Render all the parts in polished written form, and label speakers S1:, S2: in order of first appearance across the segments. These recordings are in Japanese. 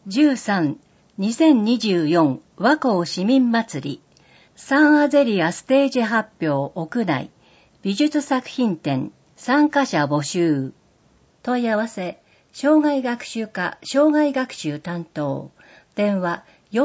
S1: 13、2024和光市民祭り、サンアゼリアステージ発表屋内、美術作品展、参加者募集。問い合わせ、障害学習課障害学習担当、電話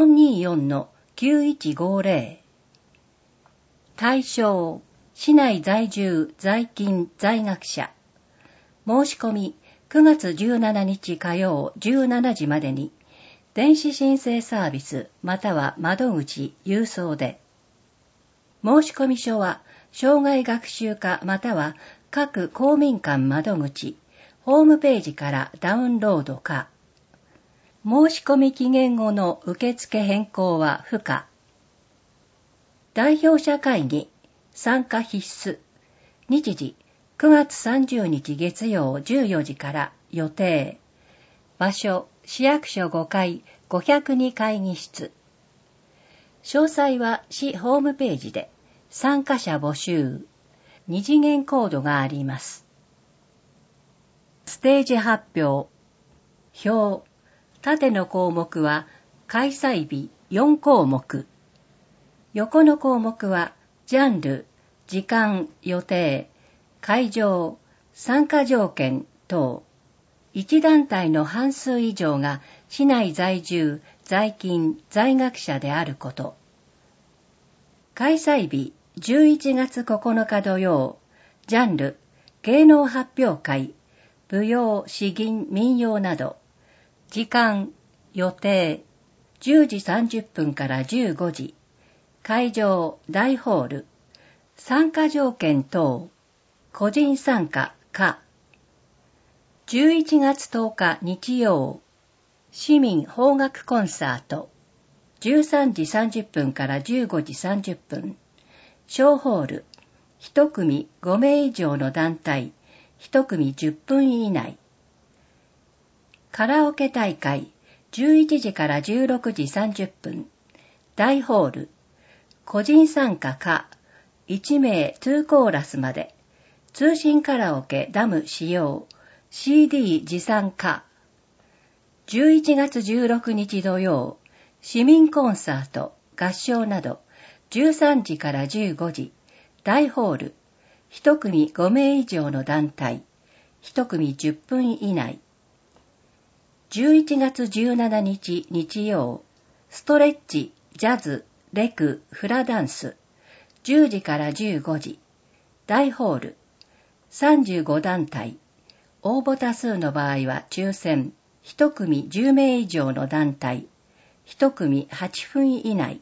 S1: 424-9150。対象、市内在住在勤在学者。申し込み、9月17日火曜17時までに、電子申請サービスまたは窓口郵送で。申込書は、障害学習課または各公民館窓口、ホームページからダウンロードか。申込期限後の受付変更は不可。代表者会議、参加必須。日時、9月30日月曜14時から予定。場所、市役所5階502会議室。詳細は市ホームページで。参加者募集。2次元コードがあります。ステージ発表。表。縦の項目は開催日4項目。横の項目はジャンル、時間、予定、会場、参加条件等。一団体の半数以上が市内在住、在勤、在学者であること。開催日11月9日土曜。ジャンル、芸能発表会、舞踊、詩吟、民謡など。時間、予定、10時30分から15時。会場、大ホール。参加条件等。個人参加、可。11月10日日曜。市民邦楽コンサート。13時30分から15時30分。小ホール。1組5名以上の団体。1組10分以内。カラオケ大会。11時から16時30分。大ホール。個人参加可。1名2コーラスまで。通信カラオケダム使用。CD 持参可。11月16日土曜。市民コンサート、合唱など、13時から15時、大ホール、1組5名以上の団体、1組10分以内。11月17日日曜、ストレッチ、ジャズ、レク、フラダンス、10時から15時、大ホール、35団体、応募多数の場合は抽選、1組10名以上の団体、1組8分以内。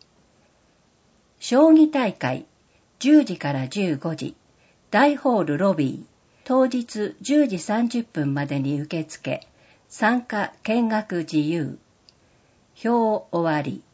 S1: 将棋大会、10時から15時、大ホールロビー、当日10時30分までに受付、参加見学自由。表終わり。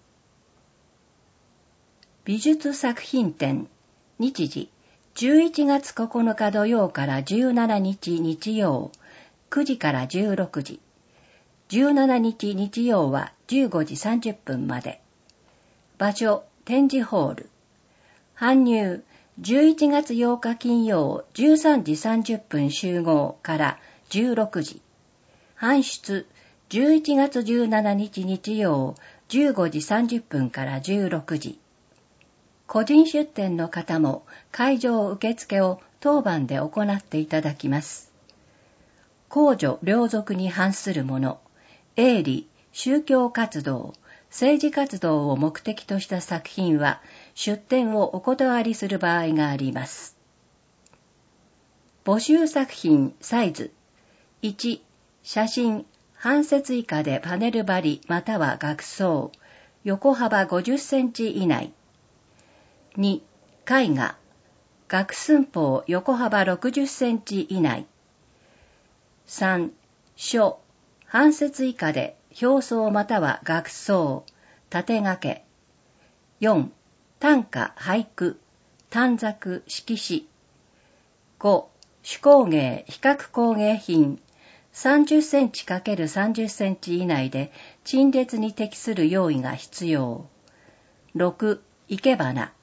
S1: 美術作品展、日時、11月9日土曜から17日日曜、9時から16時。17日日曜は15時30分まで。場所、展示ホール。搬入、11月8日金曜13時30分集合から16時。搬出、11月17日日曜15時30分から16時。個人出店の方も会場受付を当番で行っていただきます。公序良俗に反するもの、営利、宗教活動、政治活動を目的とした作品は出展をお断りする場合があります。募集作品サイズ。1、写真、半節以下でパネル張りまたは額装、横幅50センチ以内。2、絵画、額寸法横幅60センチ以内。3、書、半節以下で表装または額装、縦掛け。4、短歌、俳句、短冊、色紙。5、手工芸、比較工芸品、30センチ×30センチ以内で陳列に適する用意が必要。6、生け花。